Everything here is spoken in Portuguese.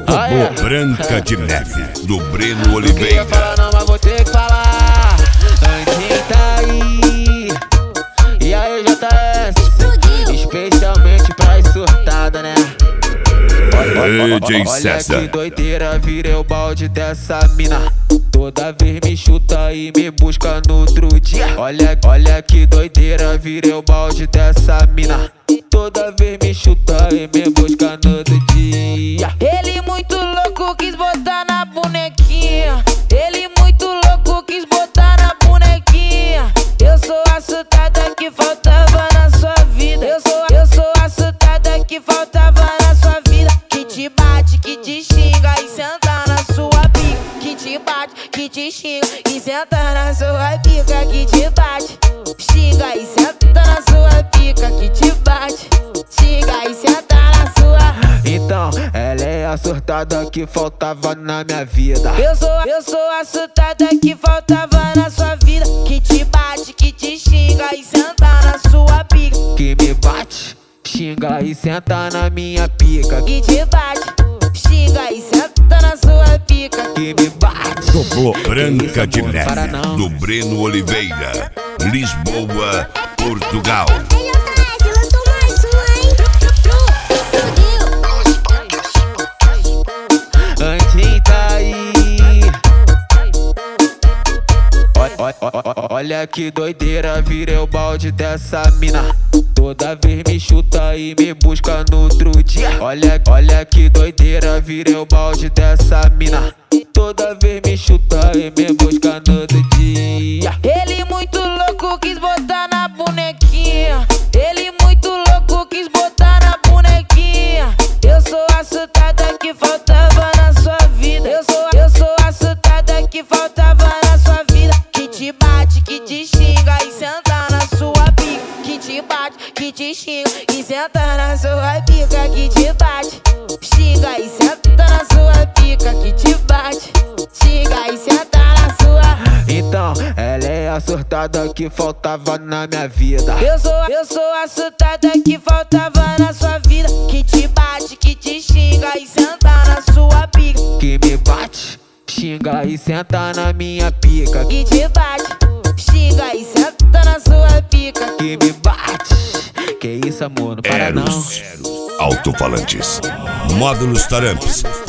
Robô Branca de Neve, do Breno Oliveira. Não queria falar não, mas vou ter que falar. Andinho tá aí. E aí, JS? Especialmente pra surtada, né? DJ César. Olha que doideira, virei o balde dessa mina. Toda vez me chuta e me busca no outro dia. Olha que doideira, virei o balde dessa mina. Toda vez me chuta e me busca no outro dia. Ele muito louco quis botar na bonequinha. Ele muito louco quis botar na bonequinha. Eu sou a surtada que faltava na sua vida. Eu sou a surtada que faltava na sua vida. Que te bate, que te xinga e senta na sua pica. Que te bate, que te xinga e senta na sua pica. Que te bate, xinga e senta na sua pica. Que te bate, xinga e senta na sua. Então, ela é a surtada que faltava na minha vida. Eu sou a surtada que faltava na sua vida. Que te bate, que te xinga e senta na sua pica. Que me bate, xinga e senta na minha pica. Que te bate, xinga e senta na sua pica. Que me bate. Robô Branca de Neve, para não. do Breno Oliveira, Lisboa, Portugal. Andinho tá aí. Olha que doideira, virei o balde dessa mina. Toda vez me chuta e me busca no outro dia. Olha que doideira, virei o balde dessa mina. Toda vez me chuta e me busca no outro dia. Ele muito louco quis botar na bonequinha. Ele muito louco quis botar na bonequinha. Eu sou a surtada que faltava na sua vida. Eu sou a surtada que faltava na sua vida. Que te bate, que te xinga e senta na sua pica. Que te bate, que te xinga e senta na sua pica. Que te bate, xinga e senta na sua pica. Que te bate, xinga e senta na sua. Então, ela é a surtada que faltava na minha vida. Eu sou a surtada que faltava na sua vida. Que te bate, que te xinga e senta na sua pica. Que me bate, xinga e senta na minha pica. Que te bate, xinga e senta na sua pica. Que me bate. Que isso, amor, não para não. Alto-falantes, módulos Taramps,